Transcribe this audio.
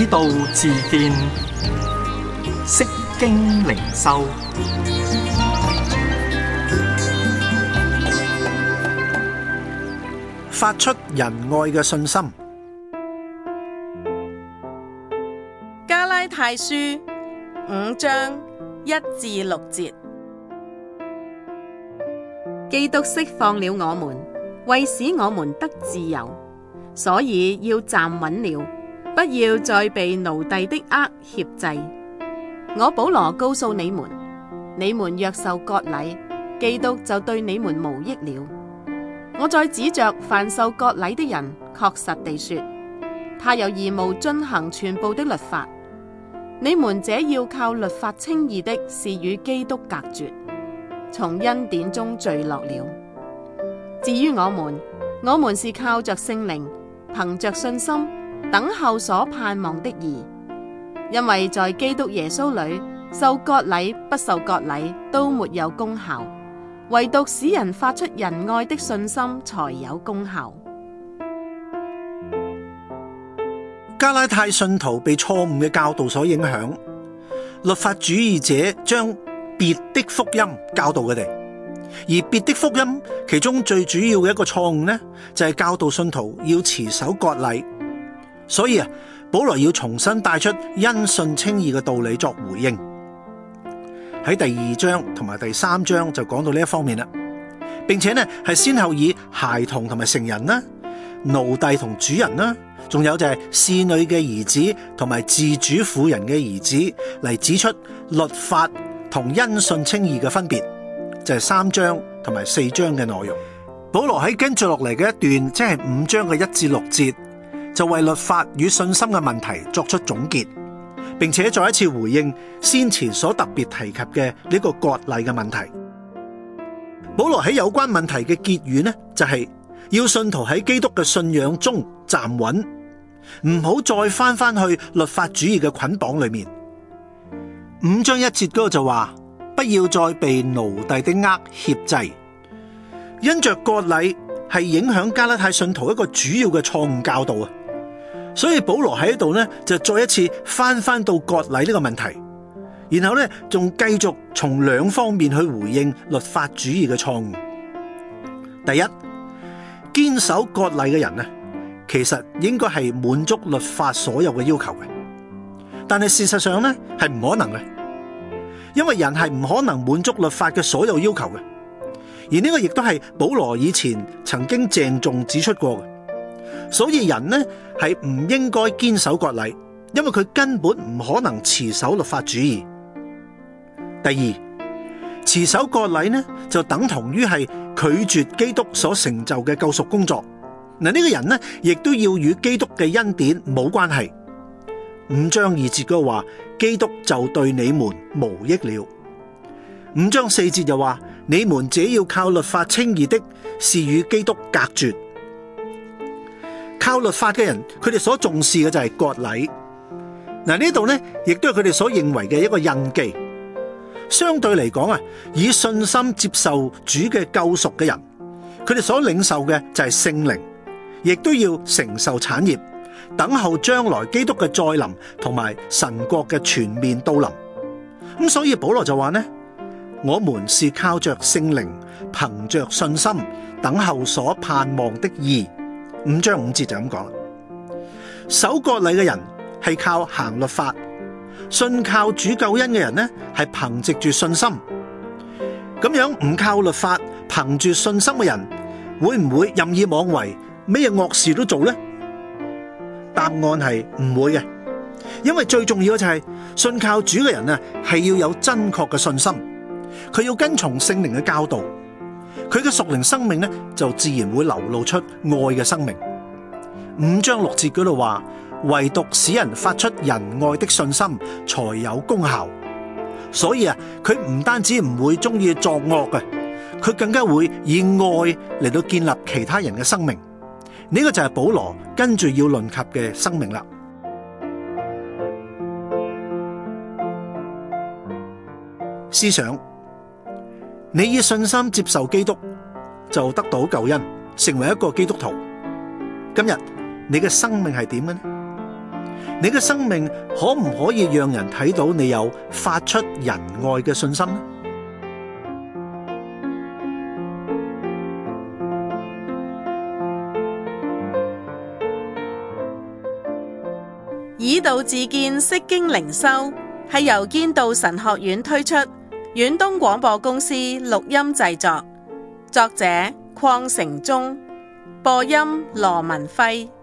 道自見，釋經靈修， 發出仁愛嘅信心。 加拉太書5章1至6節，基督釋放了我們，為使我們得自由，所以要站穩了，不要再被奴隸的軛挾制。我保羅告訴你們，你們若受割禮，基督就對你們無益了。我再指着凡受割禮的人，確實地說，他有義務遵行全部的律法。你們這要靠律法稱義的，是與基督隔絕，從恩典中墜落了。至於我們是靠着聖靈，憑着信心等候所盼望的義。因為在基督耶穌裏，受割禮不受割禮都沒有功效，唯獨使人發出仁愛的信心才有功效。 加拉太信徒被錯誤嘅教導所影響，律法主義者將別的福音教導佢哋，而別的福音其中最主要嘅一個錯誤呢，就係教導信徒要持守割禮。所以保羅要重新帶出因信稱義嘅道理作回應。喺第2章同埋第3章就講到呢一方面啦，並且呢係先後以孩童同埋成人啦、奴隸同主人啦，仲有就係侍女嘅兒子同埋自主婦人嘅兒子嚟指出律法同因信稱義嘅分別，就係3章同埋4章嘅內容。保羅喺跟住落嚟嘅一段，即係5章嘅1至6節，就為律法與信心嘅問題作出總結，並且再一次回應先前所特別提及嘅呢個割禮嘅問題。保羅喺有關問題嘅結語呢，就係要信徒喺基督嘅信仰中站穩，唔好再翻去律法主義嘅捆綁裏面。5章1節嗰度就話，不要再被奴隸的軛挾制。因着割禮係影響加拉太信徒一個主要嘅錯誤教導啊，所以保羅喺度呢就再一次翻到割禮呢個問題，然後呢仲繼續從2方面去回應律法主義嘅錯誤。第一，堅守割禮嘅人呢，其實應該係滿足律法所有嘅要求嘅，但係事實上呢係唔可能嘅，因為人係唔可能滿足律法嘅所有要求嘅。而呢個亦都係保羅以前曾經鄭重指出過嘅，所以人呢係唔應該堅守割禮，因為佢根本唔可能持守律法主義。第二，持守割禮呢就等同於係拒絕基督所成就嘅救贖工作。嗱，呢個人呢亦都要與基督嘅恩典冇關係。5章2節嗰話，基督就對你們無益了。5章4節又話，你們這要靠律法稱義的，是與基督隔絕。靠律法嘅人，佢哋所重視嘅就係割禮。嗱，呢度呢亦都係佢哋所認為嘅一個印記。相對嚟講以信心接受主嘅救贖嘅人，佢哋所領受嘅就係聖靈，亦都要承受產業，等候將來基督嘅再臨同埋神國嘅全面到臨。咁所以保羅就話呢，我們是靠着聖靈，憑着信心等候所盼望的義。5章5節就咁講啦。守割禮嘅人係靠行律法，信靠主救恩嘅人呢係憑藉住信心。咁樣唔靠律法，憑住信心嘅人，會唔會任意妄為，咩惡事都做呢？答案係唔會嘅，因為最重要嘅就係信靠主嘅人係要有真確嘅信心。佢要跟從聖靈嘅教導，佢嘅屬靈生命呢就自然會流露出愛嘅生命。5章6節嗰度話，唯獨使人發出仁愛的信心才有功效。所以佢唔單止唔會中意作惡嘅，佢更加會以愛嚟到建立其他人嘅生命。呢個就係保羅跟住要論及嘅生命啦。思想，你以信心接受基督，就得到救恩，成為一個基督徒。今日你嘅生命係點嘅呢？ 你嘅生命可唔可以讓人睇到你有發出仁愛嘅信心呢？ 以道自見，釋經靈修係由堅道神學院推出，遠東廣播公司錄音製作，作者鄺成忠，播音羅文輝。